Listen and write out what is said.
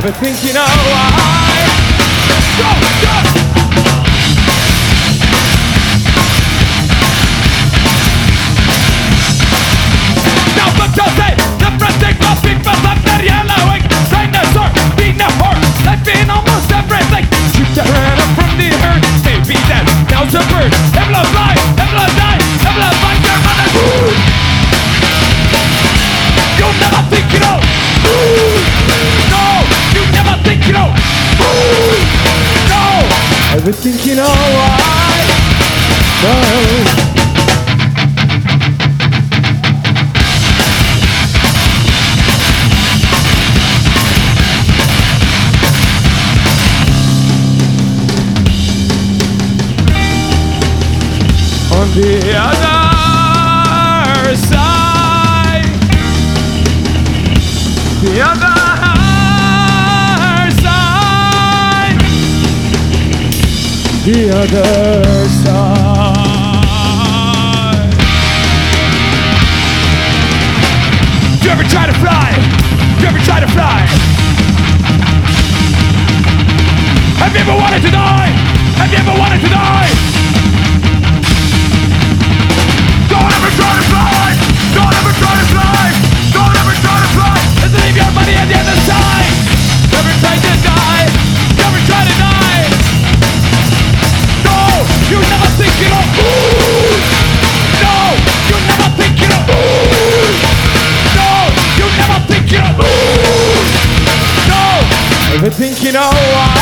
Ever think you know why? Go, go! Now look to say, the frantic of people up there yellowing, dinosaur, being a whore, life in almost everything. Shoot the head up from the herd, stay be dead, now's a bird. Devil fly, devil die, devil find your mother. You'll never think you know. No, you never think you know. No, ever think you know why? No. On the other side, the other side, the other side. You ever try to fly? You ever try to fly? Have you ever wanted to die? Have you ever wanted to die? Don't ever try to fly! Don't ever try to fly! Don't ever try to fly! And leave your money at the other side! Never try to die! Never try to die! No! You never think you know! No! You never think you know! No! You never think you know! No! Ever think you know why?